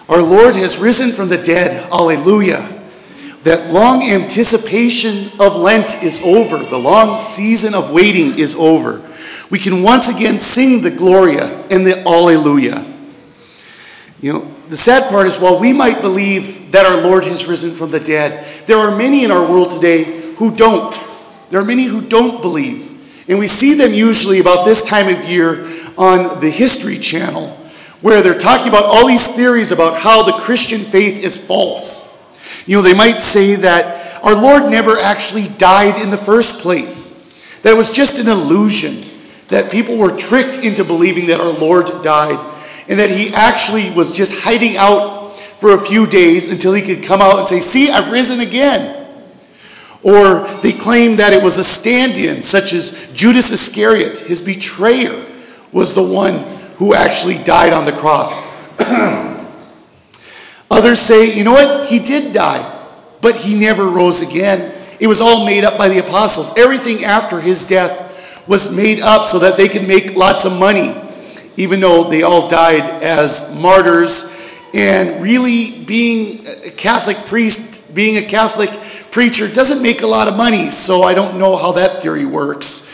Our Lord has risen from the dead. Alleluia. That long anticipation of Lent is over. The long season of waiting is over. We can once again sing the Gloria and the Alleluia. The sad part is, while we might believe that our Lord has risen from the dead, there are many in our world today who don't. There are many who don't believe. And we see them usually about this time of year on the History Channel, where they're talking about all these theories about how the Christian faith is false. They might say that our Lord never actually died in the first place. That it was just an illusion, that people were tricked into believing that our Lord died, and that he actually was just hiding out for a few days until he could come out and say, "See, I've risen again." Or they claim that it was a stand-in, such as Judas Iscariot, his betrayer, was the one who actually died on the cross. Others say, you know what? He did die, but he never rose again. It was all made up by the apostles. Everything after his death was made up so that they could make lots of money, even though they all died as martyrs. And really, being a Catholic priest, being a Catholic preacher doesn't make a lot of money, so I don't know how that theory works.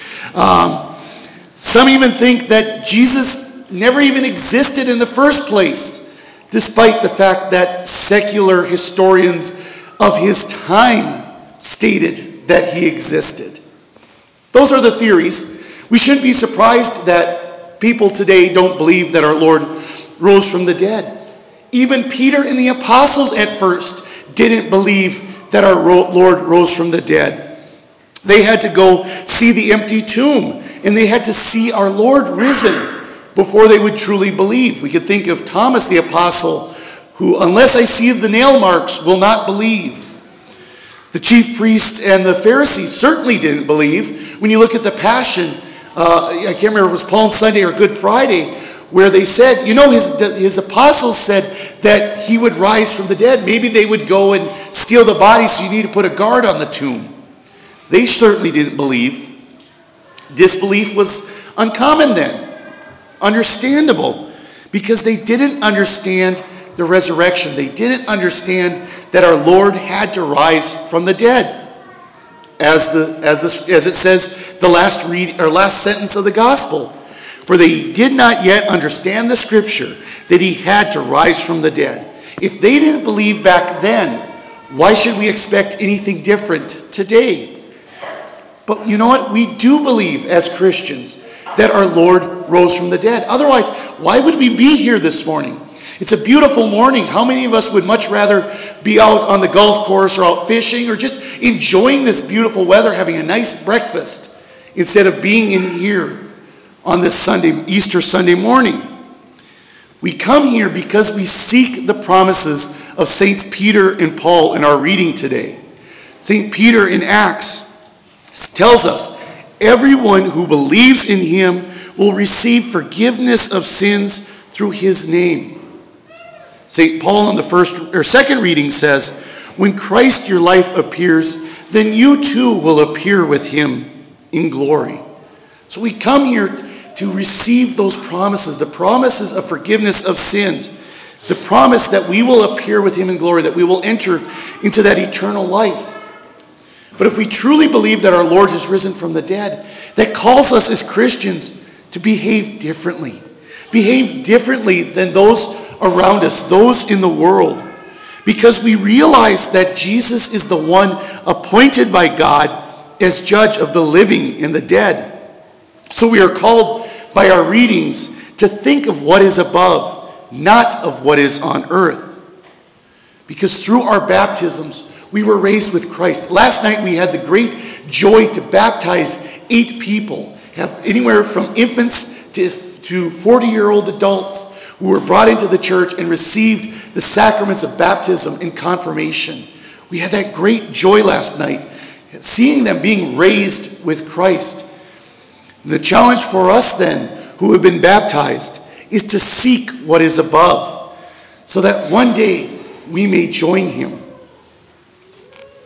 Some even think that Jesus never even existed in the first place, despite the fact that secular historians of his time stated that he existed. Those are the theories. We shouldn't be surprised that people today don't believe that our Lord rose from the dead. Even Peter and the apostles at first didn't believe that our Lord rose from the dead. They had to go see the empty tomb, and they had to see our Lord risen before they would truly believe. We could think of Thomas the apostle, who, unless I see the nail marks, will not believe. The chief priests and the Pharisees certainly didn't believe. When you look at the Passion, I can't remember if it was Palm Sunday or Good Friday, where they said, his apostles said that he would rise from the dead. Maybe they would go and steal the body, so you need to put a guard on the tomb. They certainly didn't believe. Disbelief was uncommon then. Understandable. Because they didn't understand the resurrection. They didn't understand that our Lord had to rise from the dead. As it says, the last sentence of the gospel. For they did not yet understand the scripture that he had to rise from the dead. If they didn't believe back then, why should we expect anything different today? But you know what? We do believe as Christians that our Lord rose from the dead. Otherwise, why would we be here this morning? It's a beautiful morning. How many of us would much rather be out on the golf course or out fishing or just enjoying this beautiful weather, having a nice breakfast, instead of being in here on this Easter Sunday morning? We come here because we seek the promises of Saints Peter and Paul in our reading today. St. Peter in Acts tells us, everyone who believes in him will receive forgiveness of sins through his name. St. Paul in the second reading says, when Christ your life appears, then you too will appear with him in glory. So we come here to receive those promises, the promises of forgiveness of sins, the promise that we will appear with him in glory, that we will enter into that eternal life. But if we truly believe that our Lord has risen from the dead, that calls us as Christians to behave differently. Behave differently than those around us, those in the world. Because we realize that Jesus is the one appointed by God as judge of the living and the dead. So we are called by our readings to think of what is above, not of what is on earth. Because through our baptisms, we were raised with Christ. Last night we had the great joy to baptize 8 people, anywhere from infants to 40-year-old adults who were brought into the church and received the sacraments of baptism and confirmation. We had that great joy last night, seeing them being raised with Christ. And the challenge for us then, who have been baptized, is to seek what is above, so that one day we may join him.